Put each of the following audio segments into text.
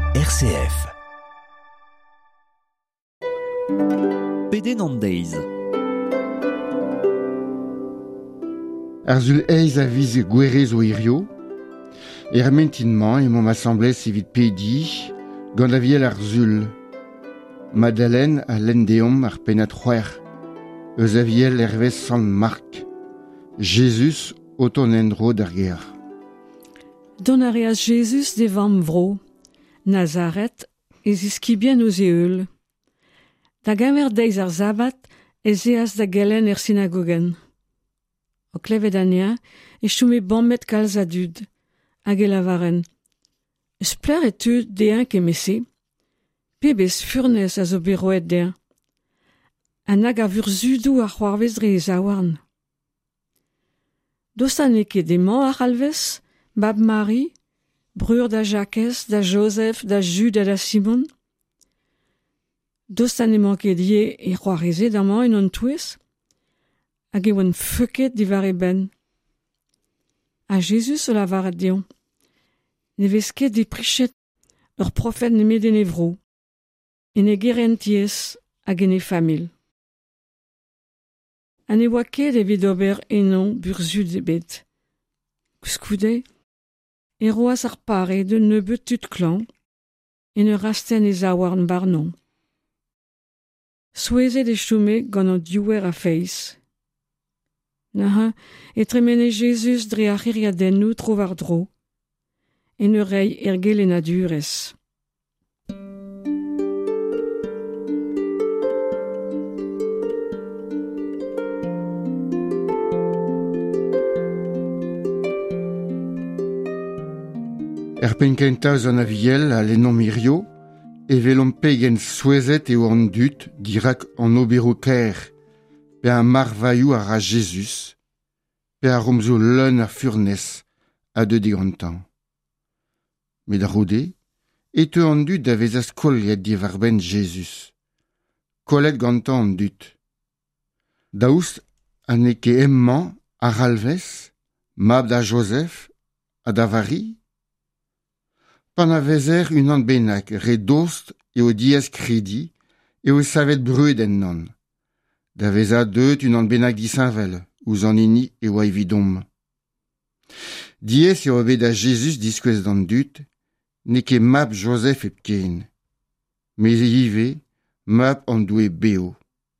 RCF. PD Nandaise. Arzul eiz a viz gwerez o irio, mentinman mon assemblée evit pedi, gant a viel arzul. Madeleine a lendeom ar penat c'hwer, eus a viel hervez Sant Marc. Jesus oton endro d'ar ger. Don a reas Jesus de vam vro, Nazaret, ez iskibien ouz eul. Da gamer deiz ar zabat, ez eas da gelen synagogen. O klevet ania, e choume bammet kalz a dud, hag e lavaren. Eus pleur e tu deun ke mese, pebez furnez a zo beroet der. An hag a vur zudou ar c'hoarvez dre ez aouarn. Dostan e ket emañ ar c'halvez, bab Marie, brur da Jacques, da Joseph, da Jude da Simon. Dostan emañ ket ie e c'hoarezet amañ en an touez, hag e oan feuket divar e ben. A Jesus o lavaret deon. Ne vez ket de prichet ur profet ne meden e vro. En e gerentiez hag en e famil. An e oa ket evit ober enon burzud e bet. Koускoude, e roas ar pare de nebeut tud klan, en ur rasten e zaouarn barnon. Souezet e choume gant an diouer a feiz. Naha, e tremene Jesus dre ar c'hiriadennoù tro war dro, en ur rei ergel en adurez. Penkentas an a viel a lennom irio, velom pegen souezet eo an dut dirak an obero ker, pe a marvaiou a ra Jesus, pe a romzo leun ar furnez a deud e gantan. Met a rode, te an dut da vez az kollet divar ben Jesus. Kollet gantan an dut. Daoust an e ket emman ar alvez, mab da Joseph, a da vari. Pan a vezer unan bennak, re dost eo diez kredi, eo savet bruet en non. Da veza deut unan bennak disañvel, ouz an ini eo evidom. Diez eo bet da Jesus diskwez d'an dut, ne ket mab Joseph ep ken. Me ive, mab an doue beo.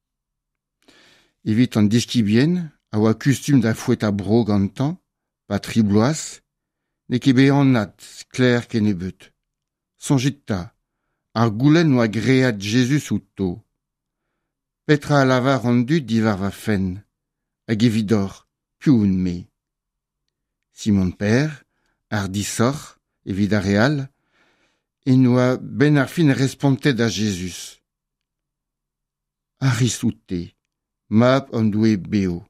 Evit an diskibien, a oa kustum da fouet a bro gantan, pa tribloaz, ne ket be an nat, kler ken e beut. Sonjit ta, ar goulenn oa great Jesus out to. Petra a lavar an dut divar va fen, hag evidor, piou un me. Simon Père, ar disor, evit ar real, en oa ben ar fin respontet a Jesus. Aris out te, mab an doue beo.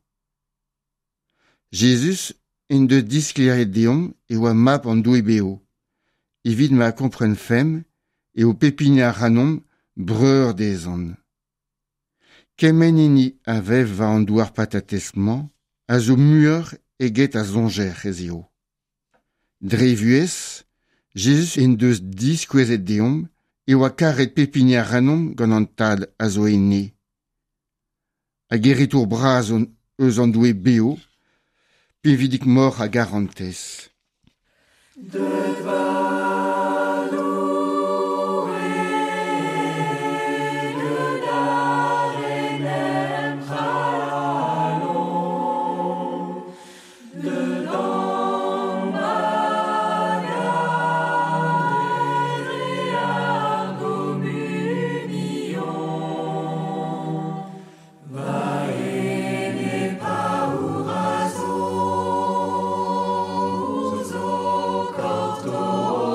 Jesus en de diskliret deom e oa mab an doue beo. Evit ma kompren fem e o pepine a ranom breur dezan. Kemen ini a vev va an douar patatesman, a zo muur eget a zonger ez eo. Dre vuez, Jesus en deus diskwezet deom e oa karet pepine a ranom gant an tad a zo enne. A geritour braz eus an doue beo, pe vidik mor a garantez. Zo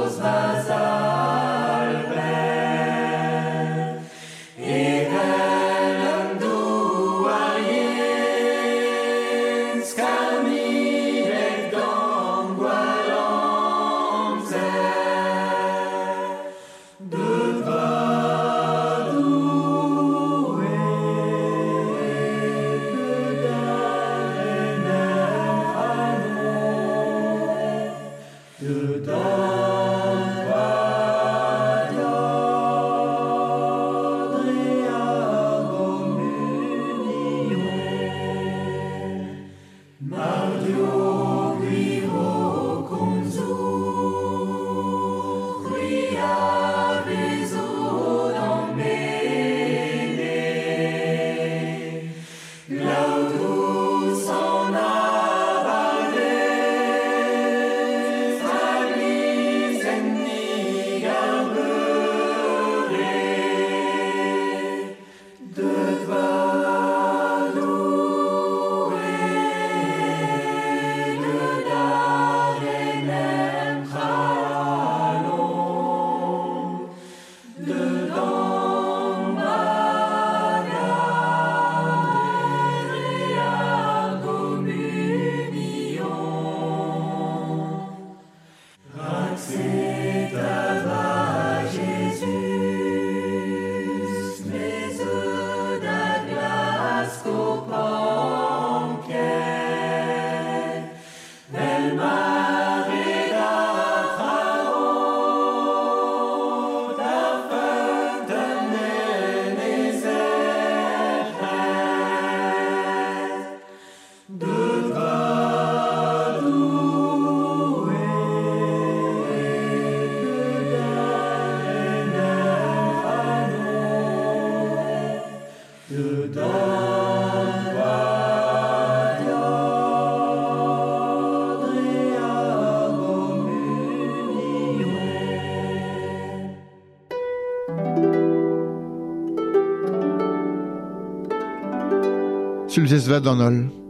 sul zezva d'anol.